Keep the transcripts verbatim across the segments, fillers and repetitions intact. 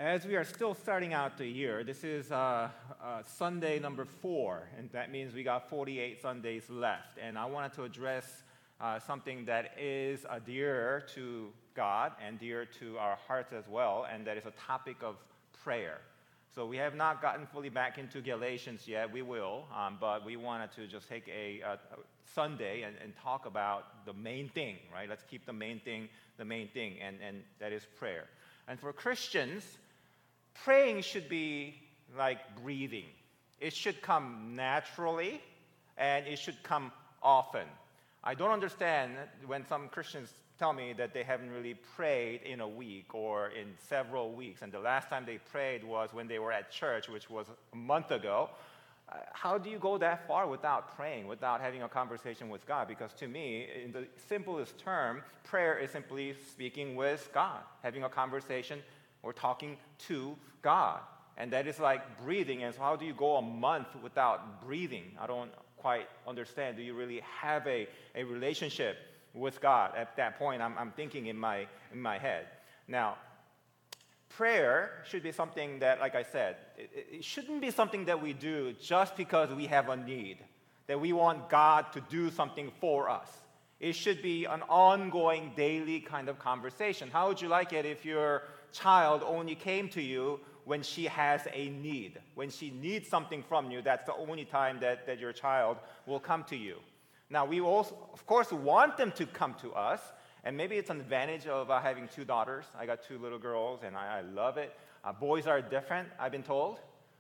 As we are still starting out the year, this is uh, uh, Sunday number four, and that means we got forty-eight Sundays left. And I wanted to address uh, something that is uh, dear to God and dear to our hearts as well, and that is a topic of prayer. So we have not gotten fully back into Galatians yet. We will, um, but we wanted to just take a, a, a Sunday and, and talk about the main thing, right? Let's keep the main thing the main thing, and, and that is prayer. And for Christians, praying should be like breathing. It should come naturally, and it should come often. I don't understand when some Christians tell me that they haven't really prayed in a week or in several weeks, and the last time they prayed was when they were at church, which was a month ago. Uh, how do you go that far without praying, without having a conversation with God? Because to me, in the simplest term, prayer is simply speaking with God, having a conversation or talking to God. And that is like breathing. And so how do you go a month without breathing? I don't quite understand. Do you really have a, a relationship with God? At that point, I'm, I'm thinking in my, in my head. Now, prayer should be something that, like I said, it, it shouldn't be something that we do just because we have a need, that we want God to do something for us. It should be an ongoing, daily kind of conversation. How would you like it if your child only came to you when she has a need? When she needs something from you, that's the only time that, that your child will come to you. Now, we also, of course, want them to come to us, and maybe it's an advantage of uh, having two daughters. I got two little girls, and I, I love it. Uh, boys are different, I've been told.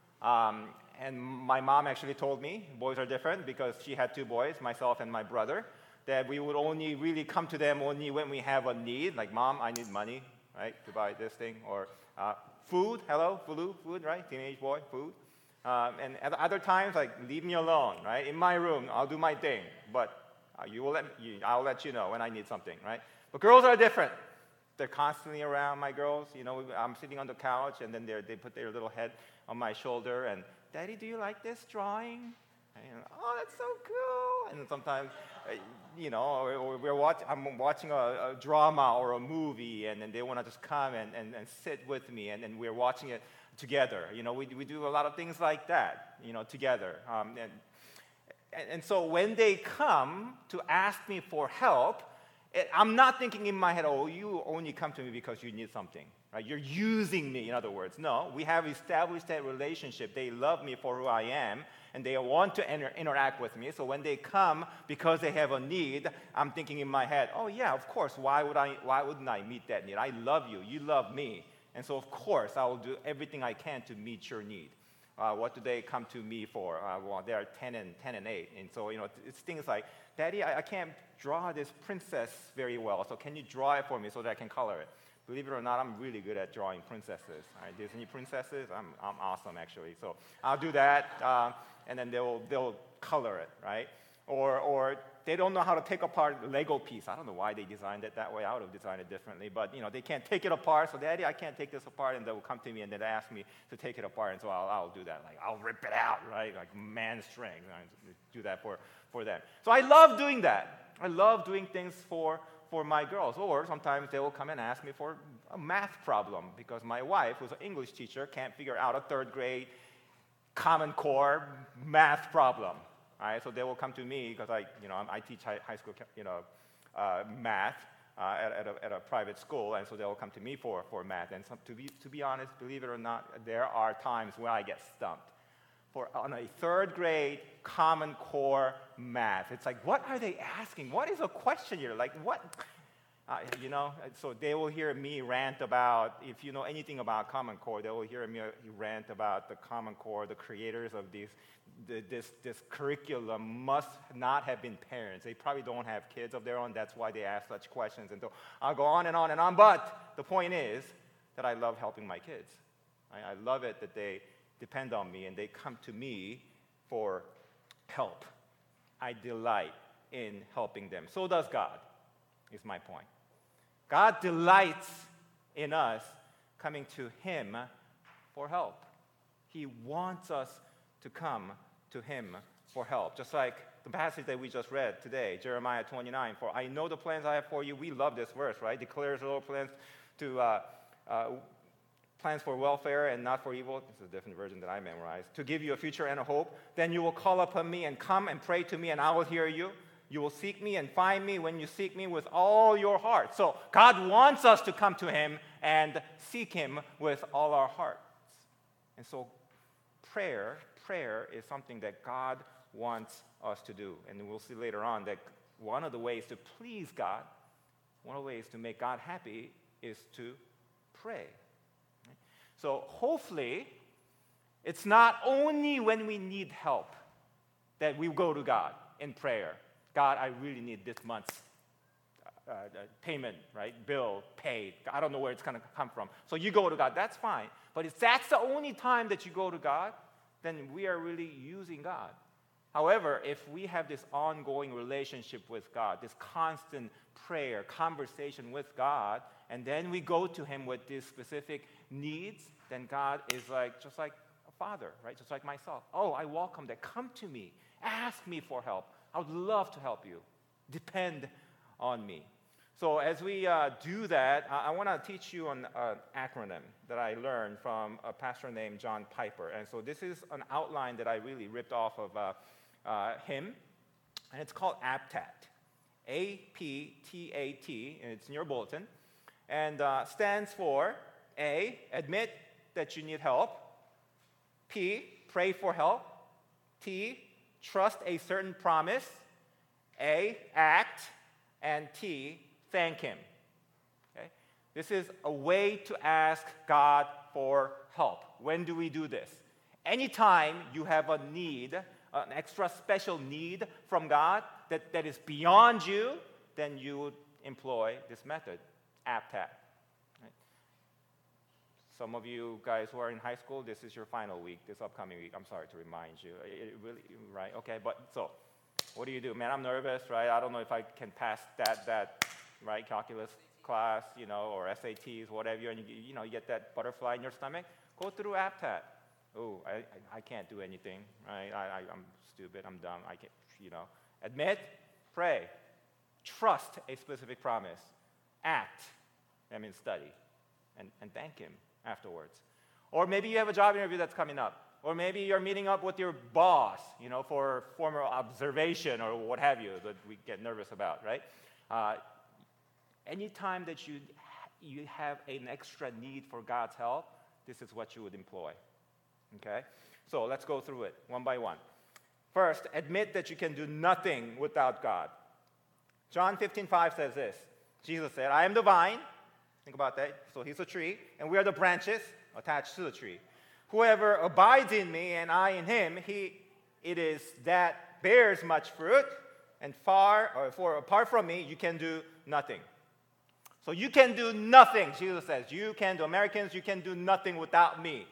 Um, and my mom actually told me boys are different because she had two boys, myself and my brother, that we would only really come to them only when we have a need, like, Mom, I need money, right, to buy this thing, or uh, food, hello, food, food, right, teenage boy, food. Um, and at other times, like, leave me alone, right, in my room, I'll do my thing, but uh, you will let you, I'll let you know when I need something, right? But girls are different. They're constantly around, my girls. You know, I'm sitting on the couch, and then they put their little head on my shoulder, and, Daddy, do you like this drawing? And, oh, that's so cool. And then sometimes, uh, you know, or, or we're watch, I'm watching a, a drama or a movie, and then they want to just come and, and, and sit with me, and then we're watching it together. You know, we, we do a lot of things like that, you know, together. Um, and, and, and so when they come to ask me for help, it, I'm not thinking in my head, oh, you only come to me because you need something. Right? You're using me, in other words. No, we have established that relationship. They love me for who I am, and they want to inter- interact with me. So when they come because they have a need, I'm thinking in my head, oh yeah, of course, why would I, why wouldn't I meet that need? I love you, you love me. And so of course, I will do everything I can to meet your need. Uh, what do they come to me for? Uh, well, they are ten and eight. And so, you know, it's things like, Daddy, I, I can't draw this princess very well, so can you draw it for me so that I can color it? Believe it or not, I'm really good at drawing princesses. Right? Disney princesses, I'm, I'm awesome, actually. So I'll do that, uh, and then they'll, they'll color it, right? Or, or they don't know how to take apart a Lego piece. I don't know why they designed it that way. I would have designed it differently. But, you know, they can't take it apart. So, Daddy, I can't take this apart. And they'll come to me and they'll ask me to take it apart. And so I'll, I'll do that. Like, I'll rip it out, right? Like man strength. I do that for, for them. So I love doing that. I love doing things for for my girls. Or sometimes they will come and ask me for a math problem because my wife, who's an English teacher, can't figure out a third grade Common Core math problem. All right, so they will come to me because I, you know, I teach high, high school, you know, uh, math uh, at, at, a, at a private school, and so they will come to me for, for math. And some, to be to be honest, believe it or not, there are times where I get stumped. For on a third grade Common Core math, it's like, what are they asking? What is a question here? Like what? Uh, you know, so they will hear me rant about, if you know anything about Common Core, they will hear me rant about the Common Core, the creators of these, the, this, this curriculum must not have been parents. They probably don't have kids of their own. That's why they ask such questions. And so I'll go on and on and on. But the point is that I love helping my kids. I, I love it that they depend on me and they come to me for help. I delight in helping them. So does God, is my point. God delights in us coming to Him for help. He wants us to come to Him for help. Just like the passage that we just read today, Jeremiah twenty-nine, for I know the plans I have for you. We love this verse, right? Declares the Lord plans to uh, uh, plans for welfare and not for evil. This is a different version that I memorized. To give you a future and a hope. Then you will call upon me and come and pray to me, and I will hear you. You will seek me and find me when you seek me with all your heart. So God wants us to come to him and seek him with all our hearts. And so prayer, prayer is something that God wants us to do. And we'll see later on that one of the ways to please God, one of the ways to make God happy is to pray. So hopefully, it's not only when we need help that we go to God in prayer. God, I really need this month's uh, uh, payment, right? Bill paid. I don't know where it's going to come from. So you go to God. That's fine. But if that's the only time that you go to God, then we are really using God. However, if we have this ongoing relationship with God, this constant prayer, conversation with God, and then we go to him with these specific needs, then God is like just like a father, right? Just like myself. Oh, I welcome that. Come to me. Ask me for help. I would love to help you. Depend on me. So as we uh, do that, I, I want to teach you an uh, acronym that I learned from a pastor named John Piper. And so this is an outline that I really ripped off of uh, uh, him, and it's called A P T A T. A P T A T, and it's in your bulletin, and uh, stands for A, admit that you need help. P, pray for help. T, trust a certain promise. A, act. And T, thank him. Okay? This is a way to ask God for help. When do we do this? Anytime you have a need, an extra special need from God that, that is beyond you, then you would employ this method, A P T A T. Some of you guys who are in high school, this is your final week, this upcoming week. I'm sorry to remind you. It really, right? Okay, but so, what do you do? Man, I'm nervous, right? I don't know if I can pass that, that, right, calculus class, you know, or S A Ts, whatever, and you, you know, you get that butterfly in your stomach. Go through A P T A T. Oh, I, I, I can't do anything, right? I, I, I'm stupid, I'm dumb, I can't, you know. Admit, pray, trust a specific promise, act, I mean study, and, and thank him afterwards. Or maybe you have a job interview that's coming up. Or maybe you're meeting up with your boss, you know, for formal observation or what have you that we get nervous about, right? Uh, anytime that you, you have an extra need for God's help, this is what you would employ, okay? So let's go through it one by one. First, admit that you can do nothing without God. John fifteen five says this. Jesus said, I am the vine. Think about that. So he's a tree, and we are the branches attached to the tree. Whoever abides in me and I in him, he it is that bears much fruit, and far or for apart from me, you can do nothing. So you can do nothing, Jesus says. You can do, Americans, you can do nothing without me.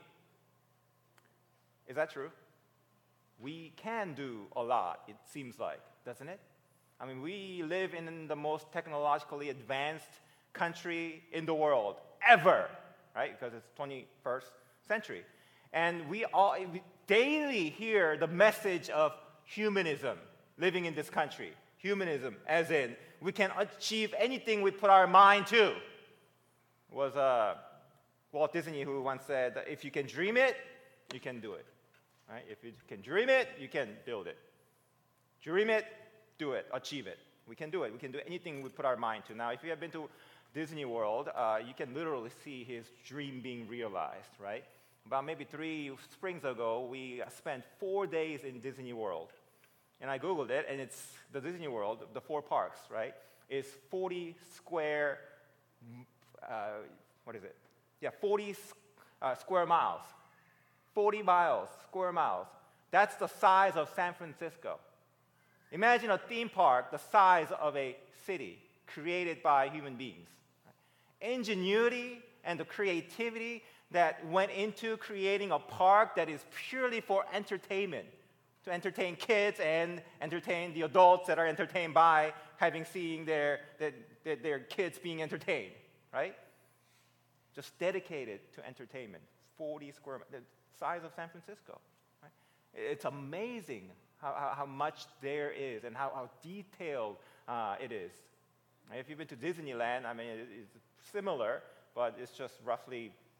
Is that true? We can do a lot, it seems like, doesn't it? I mean, we live in the most technologically advanced country in the world ever, right? Because it's twenty-first century. And we all we daily hear the message of humanism living in this country. Humanism, as in, we can achieve anything we put our mind to. It was uh, Walt Disney who once said, that if you can dream it, you can do it. Right? If you can dream it, you can build it. Dream it, do it, achieve it. We can do it. We can do anything we put our mind to. Now, if you have been to Disney World, uh, you can literally see his dream being realized, right? About maybe three springs ago, we spent four days in Disney World. And I Googled it, and it's the Disney World, the four parks, right, is forty square, uh, what is it? Yeah, forty uh, square miles. forty miles, square miles. That's the size of San Francisco. Imagine a theme park the size of a city created by human beings. Ingenuity and the creativity that went into creating a park that is purely for entertainment, to entertain kids and entertain the adults that are entertained by having seen their, their, their kids being entertained, right? Just dedicated to entertainment. forty square, the size of San Francisco. Right? It's amazing how, how, how much there is and how, how detailed uh, it is. If you've been to Disneyland, I mean, it's similar, but it's just roughly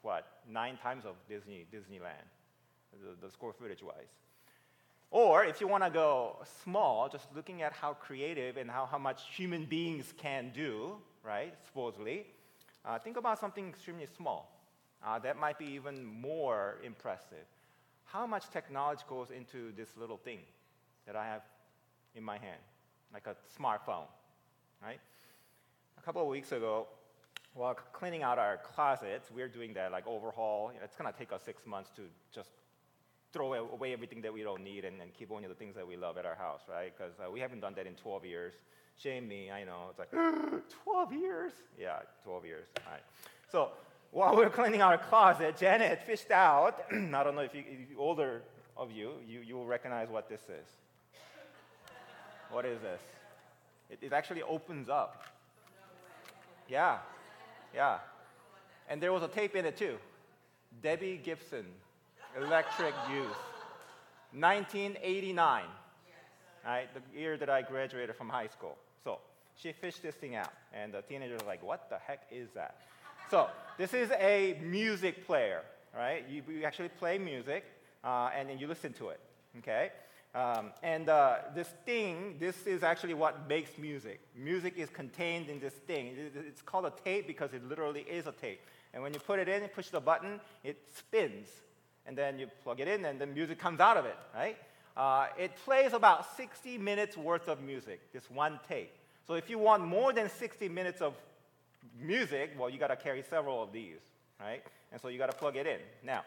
what, nine times of Disney, Disneyland, the, the square footage-wise. Or if you want to go small, just looking at how creative and how, how much human beings can do, right, supposedly, uh, think about something extremely small. Uh, that might be even more impressive. How much technology goes into this little thing that I have in my hand, like a smartphone, right? A couple of weeks ago, while cleaning out our closets, we're doing that, like overhaul. You know, it's going to take us six months to just throw away everything that we don't need and, and keep only the things that we love at our house, right? Because uh, we haven't done that in twelve years. Shame me, I know. It's like, twelve years? Yeah, twelve years. All right. So while we were cleaning our closet, Janet fished out, I don't know if you, if you older of you, you, you will recognize what this is. What is this? It, it actually opens up. Yeah, yeah. And there was a tape in it too. Debbie Gibson, Electric Youth, nineteen eighty-nine, right? The year that I graduated from high school. So she fished this thing out, and the teenagers were like, what the heck is that? So this is a music player, right? You, you actually play music, uh, and then you listen to it, okay? Um, and uh, this thing, this is actually what makes music. Music is contained in this thing. It, it's called a tape because it literally is a tape. And when you put it in, you push the button, it spins. And then you plug it in, and the music comes out of it, right? Uh, it plays about sixty minutes worth of music, this one tape. So if you want more than sixty minutes of music, well, you got to carry several of these, right? And so you got to plug it in. Now,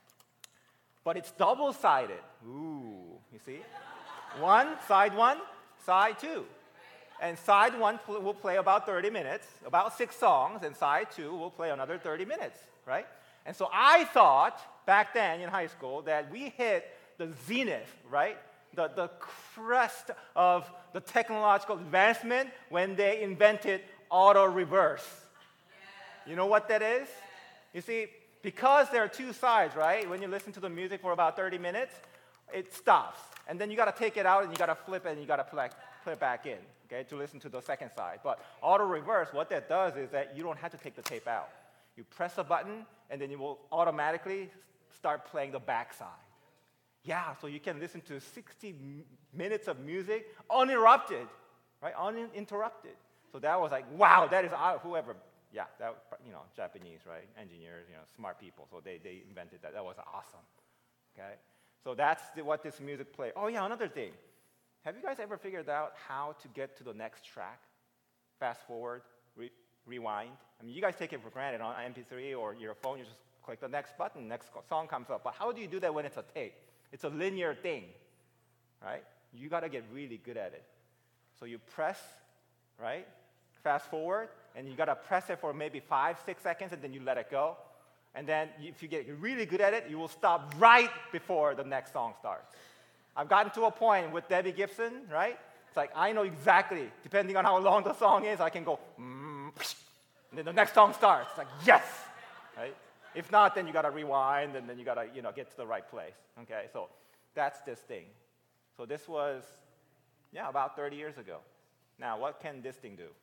but it's double-sided. Ooh, you see? One, side one, side two. And side one pl- will play about thirty minutes, about six songs, and side two will play another thirty minutes, right? And so I thought, back then in high school, that we hit the zenith, right? The, the crest of the technological advancement when they invented auto-reverse. Yes. You know what that is? Yes. You see, because there are two sides, right? When you listen to the music for about thirty minutes, it stops. And then you got to take it out, and you got to flip it, and you got to play, play it back in, okay, to listen to the second side. But auto-reverse, what that does is that you don't have to take the tape out. You press a button, and then it will automatically start playing the backside. Yeah, so you can listen to sixty minutes of music uninterrupted, right? Uninterrupted. So that was like, wow, that is uh, whoever, yeah, that, you know, Japanese, right? Engineers, you know, smart people. So they, they invented that. That was awesome, okay? So that's the, what this music plays. Oh, yeah, another thing. Have you guys ever figured out how to get to the next track? Fast forward, re- rewind. I mean, you guys take it for granted on M P three or your phone. You just click the next button, next song comes up. But how do you do that when it's a tape? It's a linear thing, right? You got to get really good at it. So you press, right? Fast forward, and you got to press it for maybe five, six seconds, and then you let it go. And then if you get really good at it, you will stop right before the next song starts. I've gotten to a point with Debbie Gibson, right? It's like I know exactly, depending on how long the song is, I can go, mm, and then the next song starts. It's like, yes, right? If not, then you got to rewind, and then you got to, you know, get to the right place. Okay, so that's this thing. So this was, yeah, about thirty years ago. Now, what can this thing do?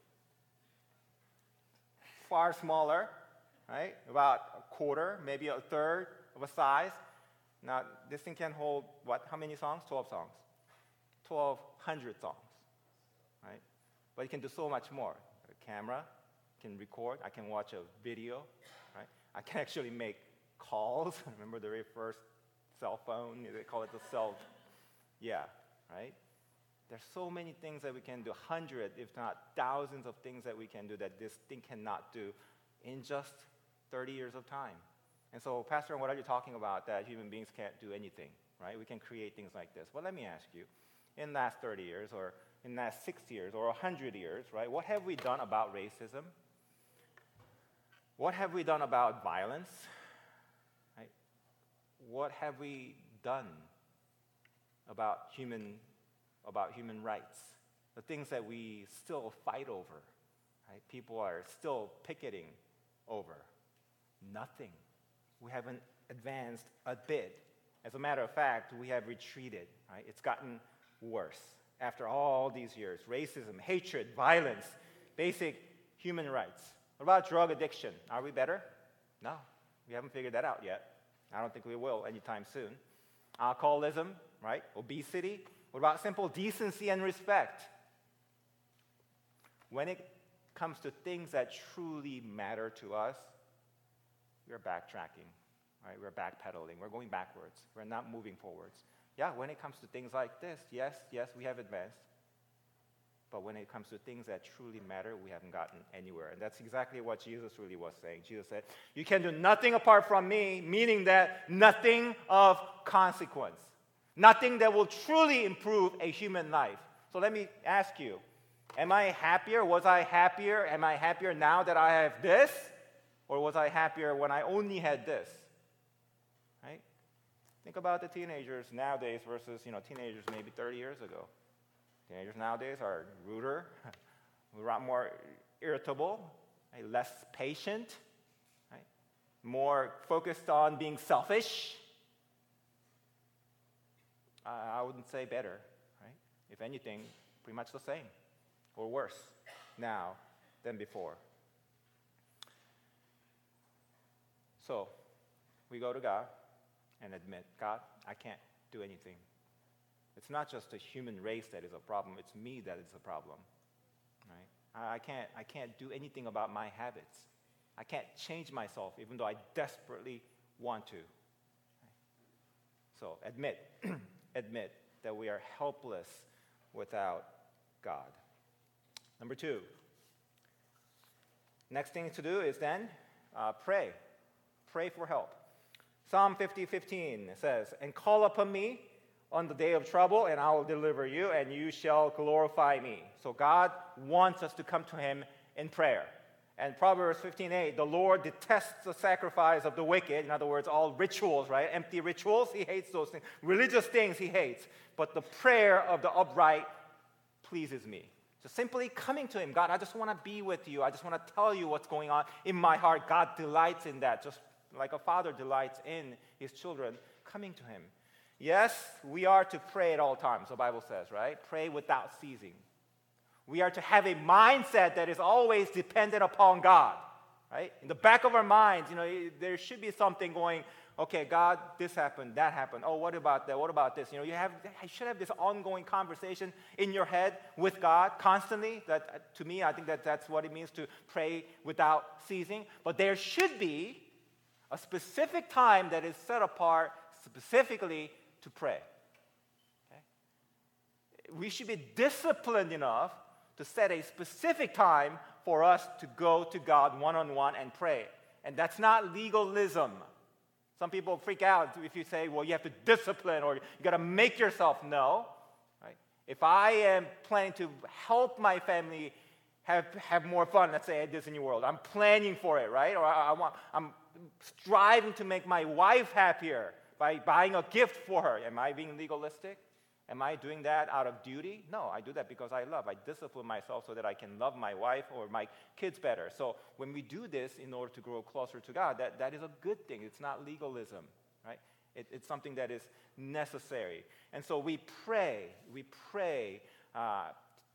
Far smaller, right? About a quarter, maybe a third of a size. Now, this thing can hold, what, how many songs? twelve songs. twelve hundred songs, right? But it can do so much more. A camera can record. I can watch a video, right? I can actually make calls. Remember the very first cell phone? They call it the cell. Yeah, right? There's so many things that we can do, hundreds, if not thousands of things that we can do that this thing cannot do in just thirty years of time. And so, Pastor, what are you talking about that human beings can't do anything, right? We can create things like this. Well, let me ask you, in the last thirty years or in the last six years or one hundred years, right, what have we done about racism? What have we done about violence? Right? What have we done about human about human rights? The things that we still fight over, right? People are still picketing over. Nothing. We haven't advanced a bit. As a matter of fact, we have retreated, right? It's gotten worse after all these years. Racism, hatred, violence, basic human rights. What about drug addiction? Are we better? No. We haven't figured that out yet. I don't think we will anytime soon. Alcoholism, right? Obesity. What about simple decency and respect? When it comes to things that truly matter to us, we're backtracking, right? We're backpedaling. We're going backwards. We're not moving forwards. Yeah, when it comes to things like this, yes, yes, we have advanced. But when it comes to things that truly matter, we haven't gotten anywhere. And that's exactly what Jesus really was saying. Jesus said, you can do nothing apart from me, meaning that nothing of consequence. Nothing that will truly improve a human life. So let me ask you, am I happier? Was I happier? Am I happier now that I have this? Or was I happier when I only had this? Right? Think about the teenagers nowadays versus, you know, teenagers maybe thirty years ago. Teenagers nowadays are ruder, a lot more irritable, right? Less patient, right? More focused on being selfish. Uh, I wouldn't say better, right? If anything, pretty much the same or worse now than before. So we go to God and admit, God, I can't do anything. It's not just the human race that is a problem, it's me that is a problem. Right? I, I can't I can't do anything about my habits. I can't change myself even though I desperately want to. Right? So admit, admit that we are helpless without God. Number two. Next thing to do is then uh, pray. Pray for help. Psalm fifty fifteen says, and call upon me on the day of trouble, and I will deliver you, and you shall glorify me. So God wants us to come to him in prayer. And Proverbs fifteen eight, the Lord detests the sacrifice of the wicked. In other words, all rituals, right? Empty rituals, he hates those things. Religious things he hates. But the prayer of the upright pleases me. So simply coming to him, God, I just want to be with you. I just want to tell you what's going on in my heart. God delights in that, just like a father delights in his children coming to him. Yes, we are to pray at all times, the Bible says, right? Pray without ceasing. We are to have a mindset that is always dependent upon God, right? In the back of our minds, you know, there should be something going, okay, God, this happened, that happened. Oh, what about that? What about this? You know, you have, you should have this ongoing conversation in your head with God constantly. That, to me, I think that that's what it means to pray without ceasing. But there should be a specific time that is set apart specifically to pray. Okay? We should be disciplined enough to set a specific time for us to go to God one-on-one and pray. And that's not legalism. Some people freak out if you say, well, you have to discipline or you got to make yourself know. Right? If I am planning to help my family have, have more fun, let's say at Disney World, I'm planning for it, right? Or I, I want, I'm striving to make my wife happier by buying a gift for her. Am I being legalistic? Am I doing that out of duty? No, I do that because I love. I discipline myself so that I can love my wife or my kids better. So when we do this in order to grow closer to God, that, that is a good thing. It's not legalism, right? It, it's something that is necessary. And so we pray. We pray. Uh,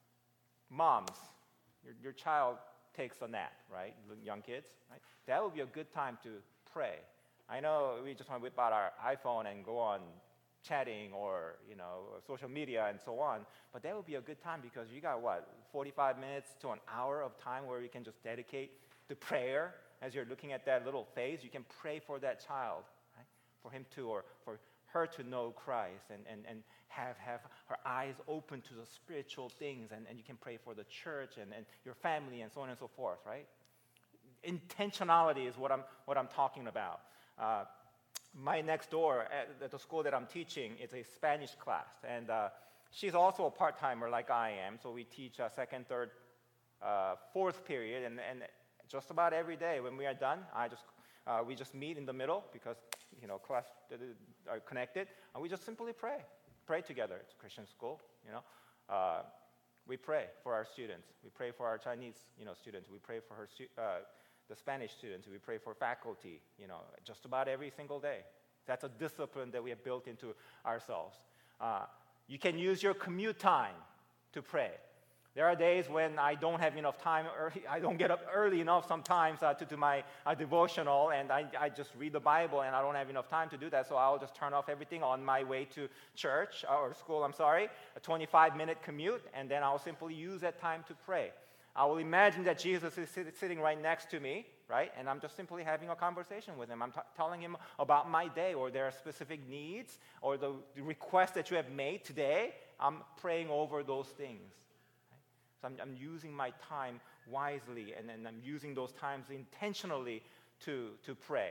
moms, your, your child takes a nap, right? Young kids, right? That would be a good time to pray. I know we just want to whip out our iPhone and go on chatting or, you know, social media and so on, but that would be a good time because you got, what, forty-five minutes to an hour of time where you can just dedicate to prayer. As you're looking at that little face, you can pray for that child, right? For him to, or for her to know Christ and, and, and have, have her eyes open to the spiritual things, and, and you can pray for the church and, and your family and so on and so forth, right? Intentionality is what I'm, what I'm talking about. Uh, my next door at, at the school that I'm teaching is a Spanish class, and uh, she's also a part-timer like I am, so we teach uh, second, third, uh, fourth period, and, and just about every day when we are done, I just uh, we just meet in the middle because, you know, class are connected, and we just simply pray, pray together. It's a Christian school, you know. Uh, we pray for our students. We pray for our Chinese, you know, students. We pray for her stu- uh, the Spanish students. We pray for faculty, you know, just about every single day. That's a discipline that we have built into ourselves. Uh, you can use your commute time to pray. There are days when I don't have enough time, or I don't get up early enough sometimes uh, to do my uh, devotional, and I, I just read the Bible, and I don't have enough time to do that, so I'll just turn off everything on my way to church, uh, or school, I'm sorry, a twenty-five minute commute, and then I'll simply use that time to pray. I will imagine that Jesus is sit- sitting right next to me, right? And I'm just simply having a conversation with him. I'm t- telling him about my day, or there are specific needs, or the requests that you have made today. I'm praying over those things. Right? So I'm, I'm using my time wisely, and then I'm using those times intentionally to, to pray.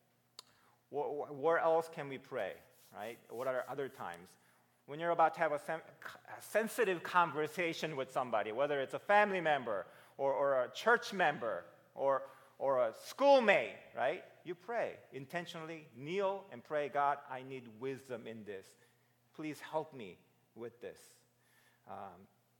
Where, where else can we pray, right? What are other times? When you're about to have a, sem- a sensitive conversation with somebody, whether it's a family member or, or a church member or, or a schoolmate, right? You pray. Intentionally kneel and pray, God, I need wisdom in this. Please help me with this. Um,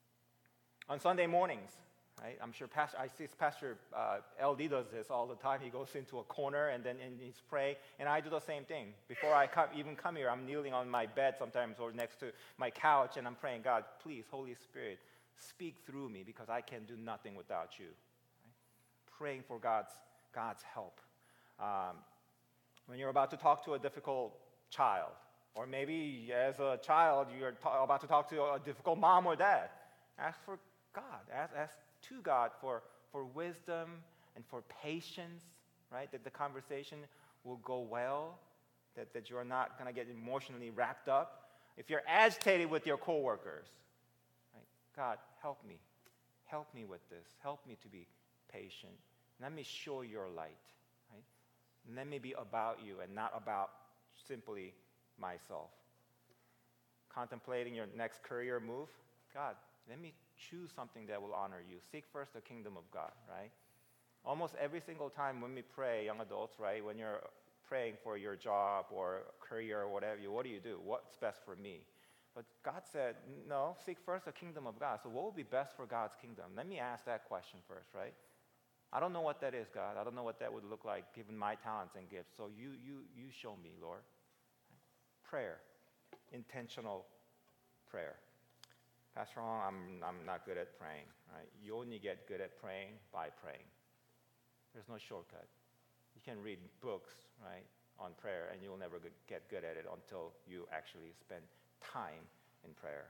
on Sunday mornings, right? I'm sure Pastor, I see Pastor uh, L D does this all the time. He goes into a corner and then and he's praying, and I do the same thing. Before I come, even come here, I'm kneeling on my bed sometimes or next to my couch, and I'm praying, God, please, Holy Spirit, speak through me because I can do nothing without you. Right? Praying for God's God's help. Um, when you're about to talk to a difficult child, or maybe as a child you're ta- about to talk to a difficult mom or dad, ask for God, ask, ask to God for, for wisdom and for patience, right? That the conversation will go well, that, that you're not going to get emotionally wrapped up. If you're agitated with your coworkers, right? God, help me. Help me with this. Help me to be patient. Let me show your light, right? Let me be about you and not about simply myself. Contemplating your next career move, God, let me choose something that will honor you. Seek first the kingdom of God, right? Almost every single time when we pray, young adults, right, when you're praying for your job or career or whatever, what do you do? What's best for me? But God said, no, seek first the kingdom of God. So what would be best for God's kingdom? Let me ask that question first, right? I don't know what that is, God. I don't know what that would look like given my talents and gifts. So you, you, you show me, Lord. Prayer, intentional prayer. Pastor Hong, I'm, I'm not good at praying, right? You only get good at praying by praying. There's no shortcut. You can read books, right, on prayer, and you'll never get good at it until you actually spend time in prayer.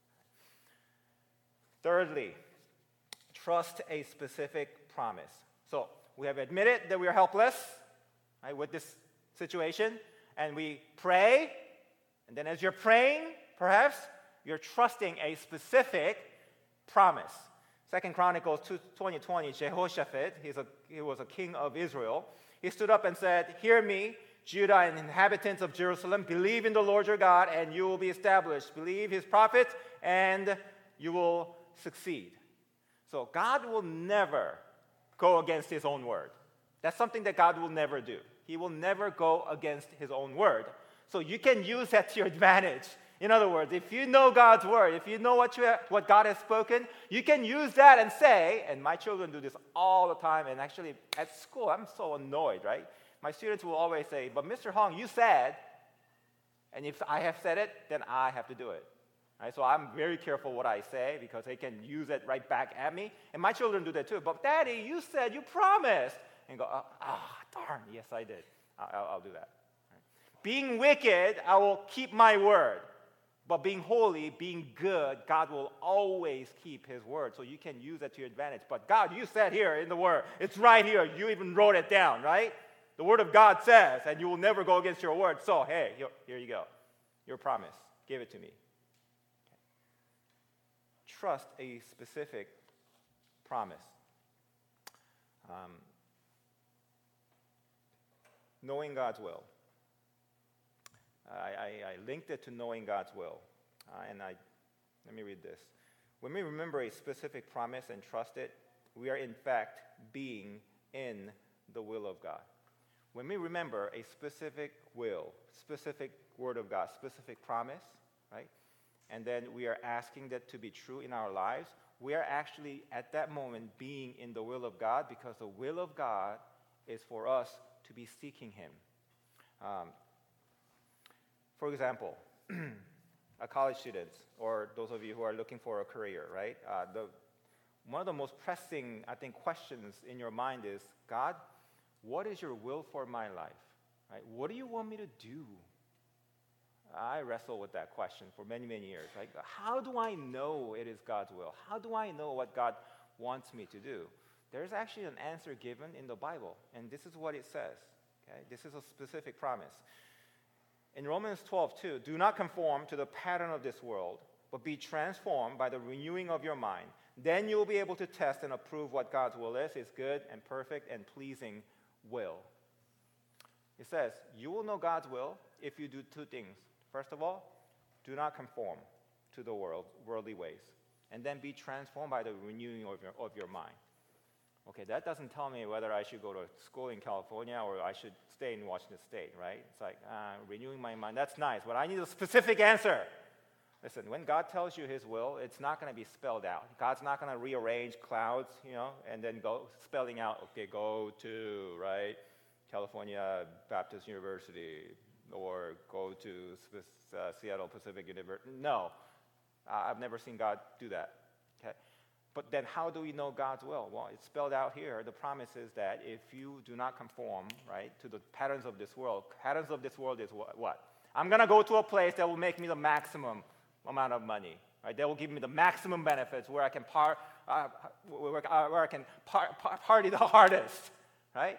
Thirdly, trust a specific promise. So we have admitted that we are helpless, right, with this situation, and we pray, and then as you're praying, perhaps, you're trusting a specific promise. Second Chronicles twenty twenty, Jehoshaphat, he's a, he was a king of Israel. He stood up and said, hear me, Judah and inhabitants of Jerusalem, believe in the Lord your God and you will be established. Believe his prophets and you will succeed. So God will never go against his own word. That's something that God will never do. He will never go against his own word. So you can use that to your advantage. In other words, if you know God's word, if you know what, you have, what God has spoken, you can use that and say, and my children do this all the time, and actually at school, I'm so annoyed, right? My students will always say, but Mister Hong, you said, and if I have said it, then I have to do it. Right? So I'm very careful what I say because they can use it right back at me. And my children do that too. But Daddy, you said, you promised. And go, ah, oh, darn, yes, I did. I'll, I'll do that. Right? Being wicked, I will keep my word. But being holy, being good, God will always keep his word. So you can use that to your advantage. But God, you said here in the word, it's right here. You even wrote it down, right? The word of God says, and you will never go against your word. So, hey, here, here you go. Your promise. Give it to me. Okay. Trust a specific promise. Um, knowing God's will. I, I, I linked it to knowing God's will. Uh, and I, let me read this. When we remember a specific promise and trust it, we are in fact being in the will of God. When we remember a specific will, specific word of God, specific promise, right? And then we are asking that to be true in our lives, we are actually at that moment being in the will of God because the will of God is for us to be seeking him. Um, For example, a college student, or those of you who are looking for a career, right? Uh, the one of the most pressing, I think, questions in your mind is, God, what is your will for my life? Right? What do you want me to do? I wrestle with that question for many, many years. Like, how do I know it is God's will? How do I know what God wants me to do? There's actually an answer given in the Bible, and this is what it says. Okay? This is a specific promise. In Romans twelve two, do not conform to the pattern of this world, but be transformed by the renewing of your mind. Then you'll be able to test and approve what God's will is, his good and perfect and pleasing will. It says, you will know God's will if you do two things. First of all, do not conform to the world, worldly ways. And then be transformed by the renewing of your, of your mind. Okay, that doesn't tell me whether I should go to school in California or I should stay in Washington State, right? It's like, uh, renewing my mind, that's nice, but I need a specific answer. Listen, when God tells you his will, it's not going to be spelled out. God's not going to rearrange clouds, you know, and then go spelling out, okay, go to, right, California Baptist University, or go to uh, Seattle Pacific University. No, uh, I've never seen God do that, okay? But then how do we know God's will? Well, it's spelled out here. The promise is that if you do not conform, right, to the patterns of this world, patterns of this world is what? what? I'm going to go to a place that will make me the maximum amount of money, right? That will give me the maximum benefits where I can, par, uh, where, uh, where I can par, par, party the hardest, right?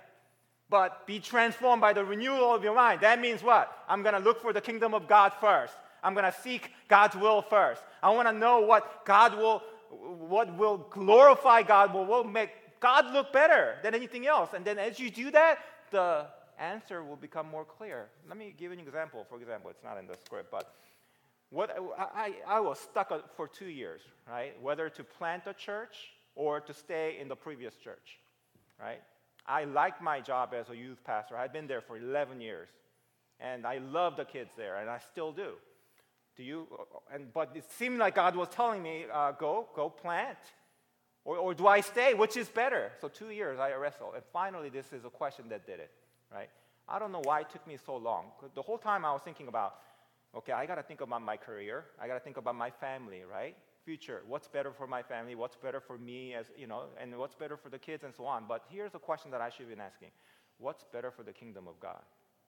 But be transformed by the renewal of your mind. That means what? I'm going to look for the kingdom of God first. I'm going to seek God's will first. I want to know what God will, what will glorify God, what will make God look better than anything else. And then as you do that, the answer will become more clear. Let me give you an example. For example, it's not in the script, but what I, I, I was stuck for two years, right? Whether to plant a church or to stay in the previous church, right? I liked my job as a youth pastor. I'd been there for eleven years, and I love the kids there, and I still do. Do you? And but it seemed like God was telling me, uh, go, go plant, or, or do I stay? Which is better? So two years I wrestled, and finally this is a question that did it, right? I don't know why it took me so long. The whole time I was thinking about, okay, I got to think about my career. I got to think about my family, right? Future, what's better for my family, what's better for me, as you know, and what's better for the kids and so on. But here's a question that I should have been asking. What's better for the kingdom of God?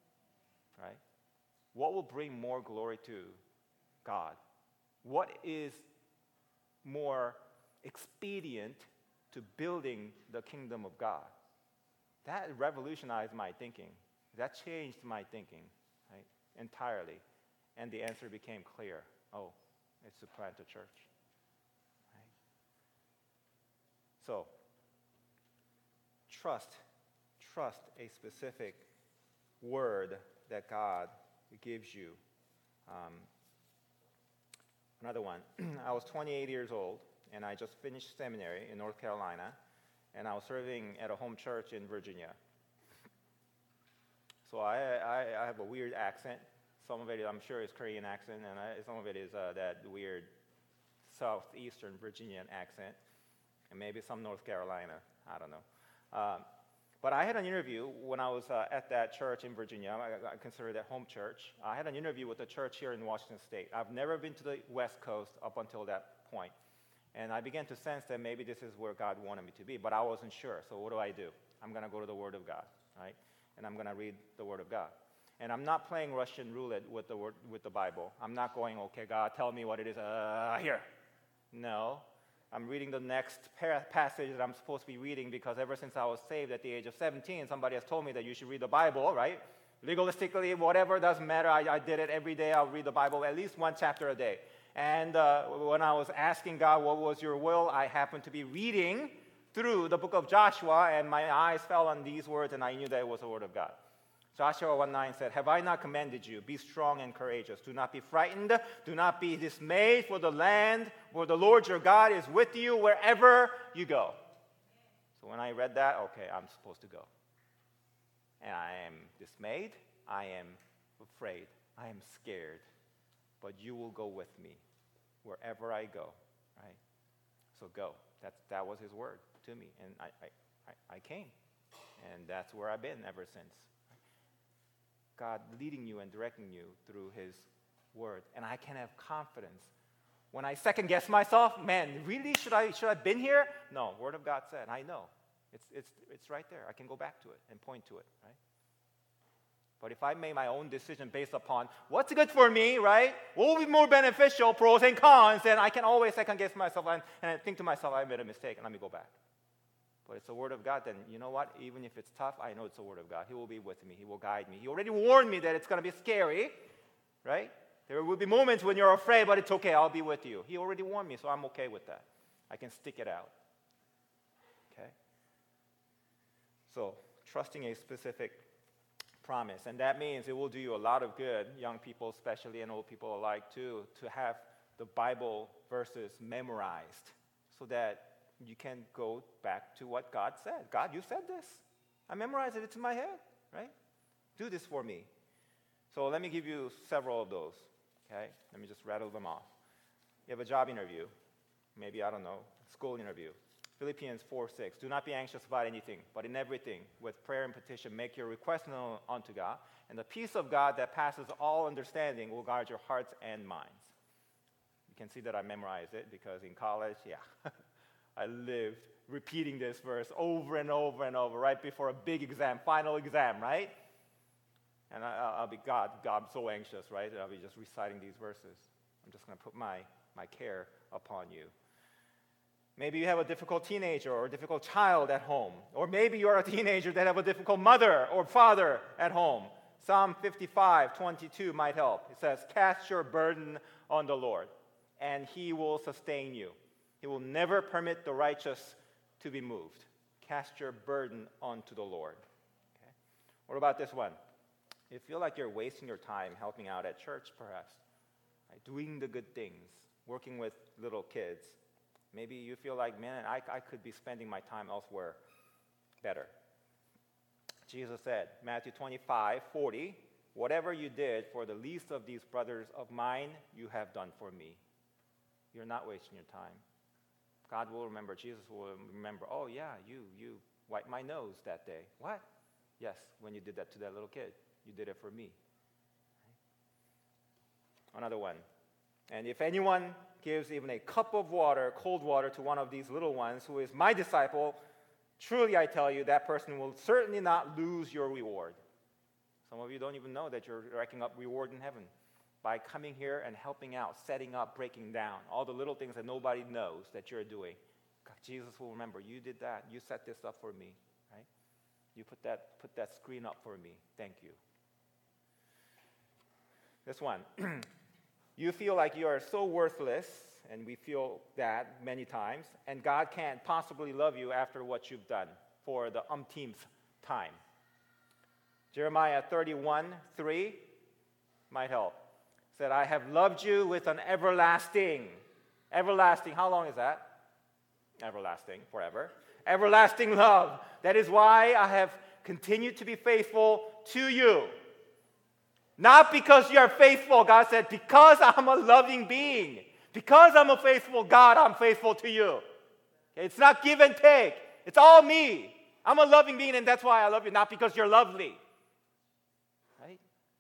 Right? What will bring more glory to God? What is more expedient to building the kingdom of God? That revolutionized my thinking. That changed my thinking, right? Entirely. And the answer became clear. Oh, it's to plant a church. So, trust, trust a specific word that God gives you. Um, another one, I was twenty-eight years old, and I just finished seminary in North Carolina, and I was serving at a home church in Virginia. So I, I, I have a weird accent. Some of it, I'm sure, is Korean accent, and I, some of it is uh, that weird southeastern Virginian accent. And maybe some North Carolina, I don't know. Um, but I had an interview when I was uh, at that church in Virginia. I, I consider that home church. I had an interview with a church here in Washington State. I've never been to the West Coast up until that point. And I began to sense that maybe this is where God wanted me to be, but I wasn't sure. So what do I do? I'm going to go to the Word of God, right? And I'm going to read the Word of God. And I'm not playing Russian roulette with the word, with the Bible. I'm not going, okay, God, tell me what it is. Uh, here. No. I'm reading the next par- passage that I'm supposed to be reading because ever since I was saved at the age of seventeen, somebody has told me that you should read the Bible, right? Legalistically, whatever, doesn't matter. I, I did it every day. I'll read the Bible at least one chapter a day. And uh, when I was asking God, what was your will, I happened to be reading through the book of Joshua, and my eyes fell on these words, and I knew that it was the word of God. Joshua one nine said, have I not commanded you? Be strong and courageous. Do not be frightened. Do not be dismayed, for the land where the Lord your God is with you wherever you go. So when I read that, okay, I'm supposed to go. And I am dismayed. I am afraid. I am scared. But you will go with me wherever I go, right? So go. That's, that was his word to me. And I, I, I came. And that's where I've been ever since. God leading you and directing you through his word. And I can have confidence When I second guess myself, man, really, should I, should I have been here? No, Word of God said, I know. It's, it's, it's right there. I can go back to it and point to it, right? But if I made my own decision based upon what's good for me, right? What will be more beneficial, pros and cons, then I can always second guess myself and, and I think to myself, I made a mistake, and let me go back. But it's the Word of God, then you know what? Even if it's tough, I know it's the Word of God. He will be with me. He will guide me. He already warned me that it's going to be scary, right? There will be moments when you're afraid, but it's okay. I'll be with you. He already warned me, so I'm okay with that. I can stick it out. Okay? So, trusting a specific promise. And that means it will do you a lot of good, young people especially and old people alike too, to have the Bible verses memorized so that you can go back to what God said. God, you said this. I memorized it. It's in my head, right? Do this for me. So let me give you several of those, okay? Let me just rattle them off. You have a job interview, maybe, I don't know, school interview. Philippians four six, do not be anxious about anything, but in everything, with prayer and petition, make your request known unto God, and the peace of God that passes all understanding will guard your hearts and minds. You can see that I memorized it because in college, yeah, I lived repeating this verse over and over and over right before a big exam, final exam, right? And I, I'll be, God, God, I'm so anxious, right? I'll be just reciting these verses. I'm just going to put my, my care upon you. Maybe you have a difficult teenager or a difficult child at home. Or maybe you're a teenager that have a difficult mother or father at home. Psalm fifty-five twenty-two might help. It says, cast your burden on the Lord, and He will sustain you. He will never permit the righteous to be moved. Cast your burden onto the Lord. Okay? What about this one? You feel like you're wasting your time helping out at church, perhaps, right? Doing the good things, working with little kids. Maybe you feel like, man, I, I could be spending my time elsewhere better. Jesus said, Matthew twenty-five forty, whatever you did for the least of these brothers of mine, you have done for me. You're not wasting your time. God will remember, Jesus will remember, oh yeah, you, you wiped my nose that day. What? Yes, when you did that to that little kid, you did it for me. Another one. And if anyone gives even a cup of water, cold water, to one of these little ones who is my disciple, truly I tell you, that person will certainly not lose your reward. Some of you don't even know that you're racking up reward in heaven by coming here and helping out, setting up, breaking down, all the little things that nobody knows that you're doing. God, Jesus will remember, you did that. You set this up for me, right? You put that, put that screen up for me. Thank you. This one. You feel like you are so worthless, and we feel that many times, and God can't possibly love you after what you've done for the umpteenth time. Jeremiah thirty-one three might help. It said, I have loved you with an everlasting. Everlasting, how long is that? Everlasting, forever. Everlasting love. That is why I have continued to be faithful to you. Not because you are faithful, God said, because I'm a loving being. Because I'm a faithful God, I'm faithful to you. Okay? It's not give and take. It's all me. I'm a loving being, and that's why I love you, not because you're lovely. Right?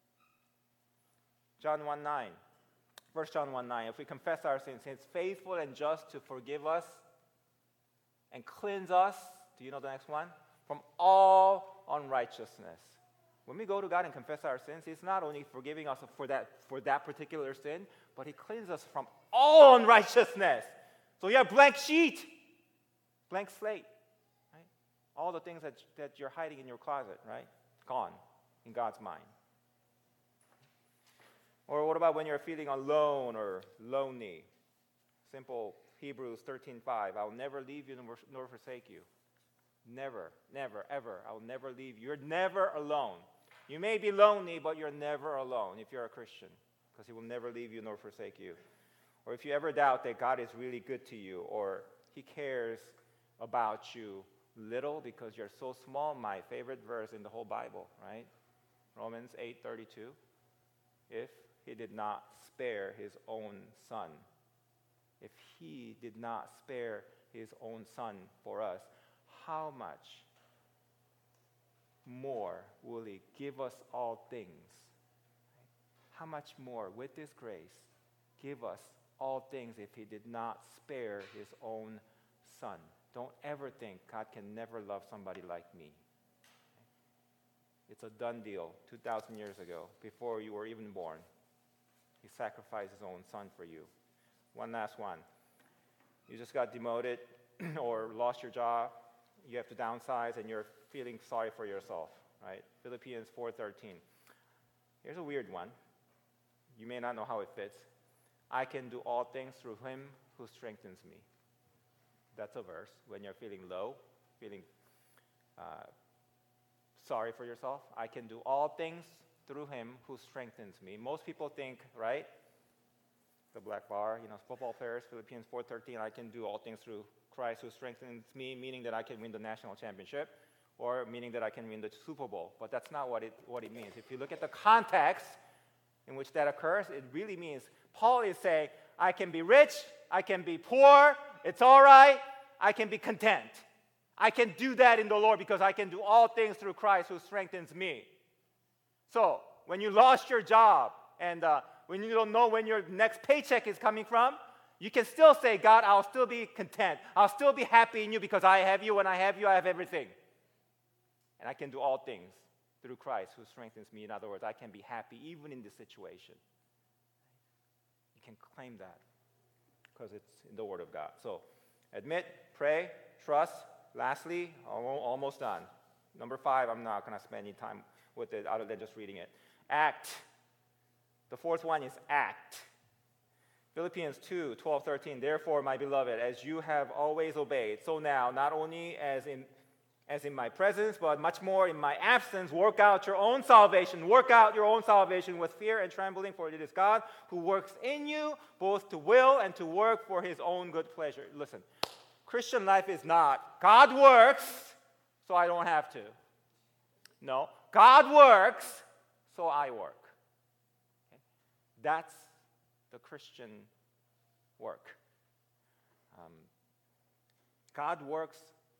John one nine. First John one nine. If we confess our sins, He's faithful and just to forgive us and cleanse us. Do you know the next one? From all unrighteousness. When we go to God and confess our sins, He's not only forgiving us for that, for that particular sin, but He cleanses us from all unrighteousness. So you have blank sheet, blank slate. Right? All the things that, that you're hiding in your closet, right? Gone in God's mind. Or what about when you're feeling alone or lonely? Simple Hebrews thirteen five. I will never leave you nor, nor forsake you. Never, never, ever. I will never leave you. You're never alone. You may be lonely, but you're never alone if you're a Christian, because He will never leave you nor forsake you. Or if you ever doubt that God is really good to you, or He cares about you little because you're so small, my favorite verse in the whole Bible, right? Romans eight thirty-two. If He did not spare His own Son, if He did not spare His own Son for us, how much more will He give us all things? How much more, with His grace, give us all things if he did not spare his own son. Don't ever think God can never love somebody like me. It's a done deal. two thousand years ago, before you were even born, he sacrificed his own son for you. One last one. You just got demoted or lost your job. You have to downsize and you're feeling sorry for yourself, right? Philippians four thirteen. Here's a weird one. You may not know how it fits. I can do all things through him who strengthens me. That's a verse when you're feeling low, feeling uh, sorry for yourself. I can do all things through him who strengthens me. Most people think, right? The black bar, you know, football players, Philippians four thirteen, I can do all things through Christ who strengthens me, meaning that I can win the national championship, or meaning that I can win the Super Bowl. But that's not what it, what it means. If you look at the context in which that occurs, it really means Paul is saying, I can be rich, I can be poor, it's all right, I can be content. I can do that in the Lord because I can do all things through Christ who strengthens me. So, when you lost your job and uh, when you don't know when your next paycheck is coming from, you can still say, God, I'll still be content. I'll still be happy in you because I have you. When I have you, I have everything. And I can do all things through Christ who strengthens me. In other words, I can be happy even in this situation. You can claim that because it's in the Word of God. So, admit, pray, trust. Lastly, almost done. Number five, I'm not going to spend any time with it other than just reading it. Act. The fourth one is act. Philippians two, twelve, thirteen. Therefore, my beloved, as you have always obeyed, so now, not only as in as in my presence, but much more in my absence, work out your own salvation. Work out your own salvation with fear and trembling, for it is God who works in you, both to will and to work for his own good pleasure. Listen, Christian life is not, God works, so I don't have to. No, God works, so I work. Okay? That's the Christian work. Um, God works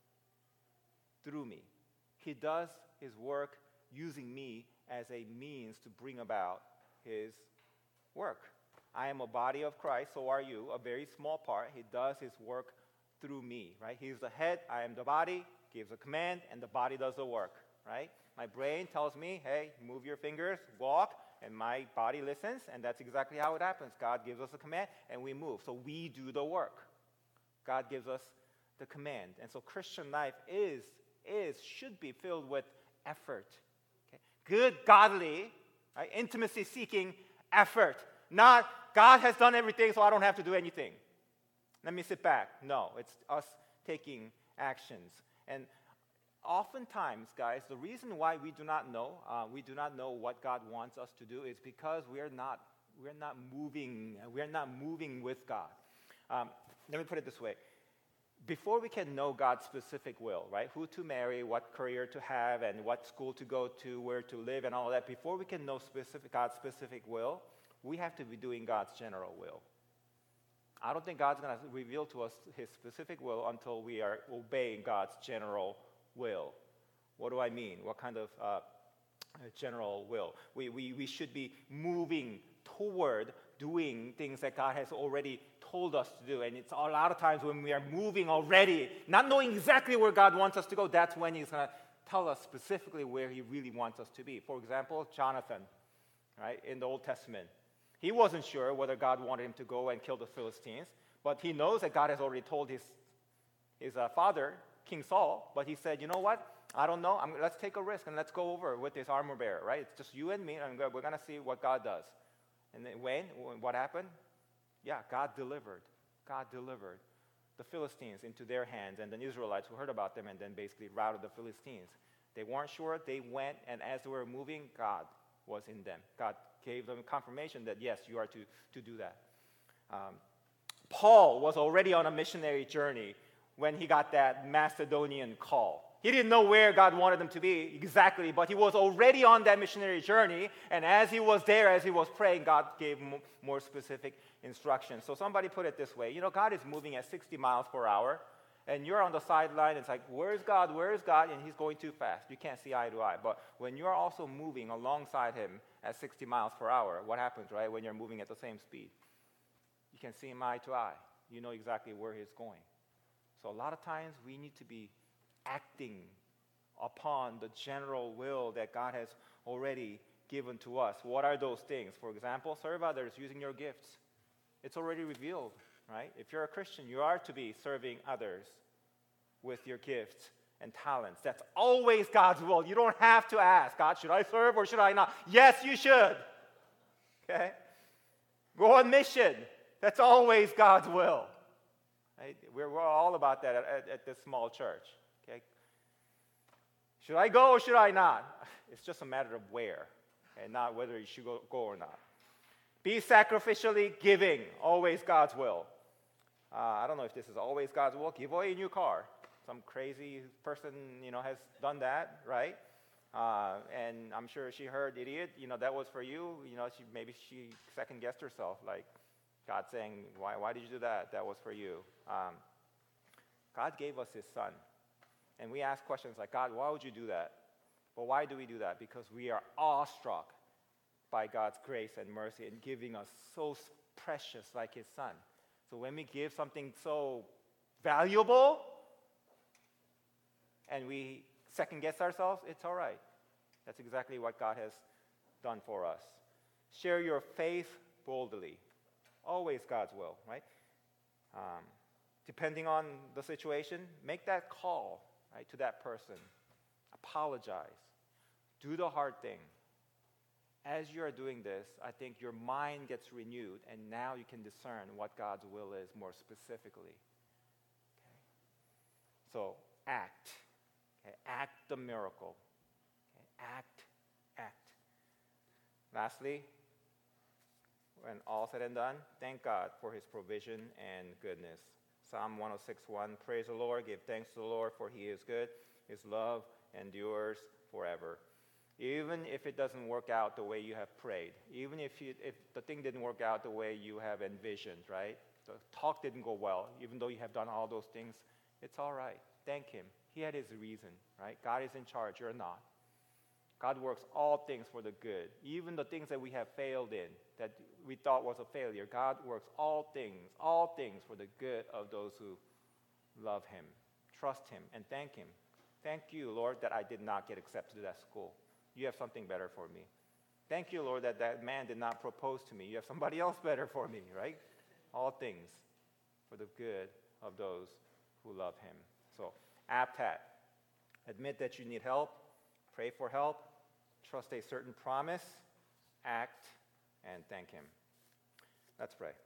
through me. He does his work using me as a means to bring about his work. I am a body of Christ, so are you, a very small part. He does his work through me, right? He's the head, I am the body, gives a command, and the body does the work, right? My brain tells me, hey, move your fingers, walk, and my body listens, and that's exactly how it happens. God gives us a command, and we move. So we do the work. God gives us the command. And so Christian life is, is, should be filled with effort. Okay? Good, godly, right? Intimacy-seeking effort. Not, God has done everything, so I don't have to do anything. Let me sit back. No, it's us taking actions. And oftentimes, guys, the reason why we do not know, uh, we do not know what God wants us to do is because we're not, we're not moving, we're not moving with God. Um, let me put it this way. Before we can know God's specific will, right? Who to marry, what career to have, and what school to go to, where to live, and all that, before we can know specific God's specific will, we have to be doing God's general will. I don't think God's going to reveal to us his specific will until we are obeying God's general will. What do I mean? What kind of uh, general will? We, we, we should be moving toward doing things that God has already told us to do. And it's a lot of times when we are moving already, not knowing exactly where God wants us to go, that's when he's going to tell us specifically where he really wants us to be. For example, Jonathan, right, in the Old Testament. He wasn't sure whether God wanted him to go and kill the Philistines, but he knows that God has already told his, his uh, father, King Saul, but he said, you know what? I don't know. I'm, let's take a risk and let's go over with this armor bearer, right? It's just you and me, and we're going to see what God does. And then when? What happened? Yeah, God delivered. God delivered the Philistines into their hands, and the Israelites who heard about them and then basically routed the Philistines. They weren't sure. They went, and as they were moving, God was in them. God gave them confirmation that, yes, you are to, to do that. Um, Paul was already on a missionary journey when he got that Macedonian call. He didn't know where God wanted him to be exactly, but he was already on that missionary journey, and as he was there, as he was praying, God gave him more specific instructions. So somebody put it this way, you know, God is moving at sixty miles per hour, and you're on the sideline, it's like, where's God, where's God? And he's going too fast. You can't see eye to eye. But when you're also moving alongside him at sixty miles per hour, what happens, right, when you're moving at the same speed? You can see him eye to eye. You know exactly where he's going. So a lot of times we need to be acting upon the general will that God has already given to us. What are those things? For example, serve others using your gifts. It's already revealed, right? If you're a Christian, you are to be serving others with your gifts and talents. That's always God's will. You don't have to ask, God, should I serve or should I not? Yes, you should. Okay? Go on mission. That's always God's will. Right? We're, we're all about that at, at, at this small church. Okay? Should I go or should I not? It's just a matter of where, and not whether you should go, go or not. Be sacrificially giving, always God's will. Uh, I don't know if this is always God's will. Give away a new car. Some crazy person, you know, has done that, right? Uh, and I'm sure she heard, idiot, you know, that was for you. You know, she maybe she second-guessed herself, like God saying, why, why did you do that? That was for you. Um, God gave us his son. And we ask questions like, God, why would you do that? Well, why do we do that? Because we are awestruck by God's grace and mercy in giving us so precious like his son. So when we give something so valuable and we second guess ourselves, it's all right. That's exactly what God has done for us. Share your faith boldly. Always God's will, right? Um, depending on the situation, make that call, right, to that person. Apologize. Do the hard thing. As you are doing this, I think your mind gets renewed, and now you can discern what God's will is more specifically. Okay? So act. Okay? Act the miracle. Okay? Act, act. Lastly, when all said and done, thank God for his provision and goodness. Psalm one oh six one, praise the Lord, give thanks to the Lord, for he is good. His love endures forever. Even if it doesn't work out the way you have prayed, even if, you, if the thing didn't work out the way you have envisioned, right? The talk didn't go well, even though you have done all those things, it's all right. Thank him. He had his reason, right? God is in charge. You're not. God works all things for the good. Even the things that we have failed in, that we thought was a failure, God works all things, all things for the good of those who love him, trust him, and thank him. Thank you, Lord, that I did not get accepted to that school. You have something better for me. Thank you, Lord, that that man did not propose to me. You have somebody else better for me, right? All things for the good of those who love him. So, APTAT. Admit that you need help. Pray for help. Trust a certain promise. Act and thank him. Let's pray.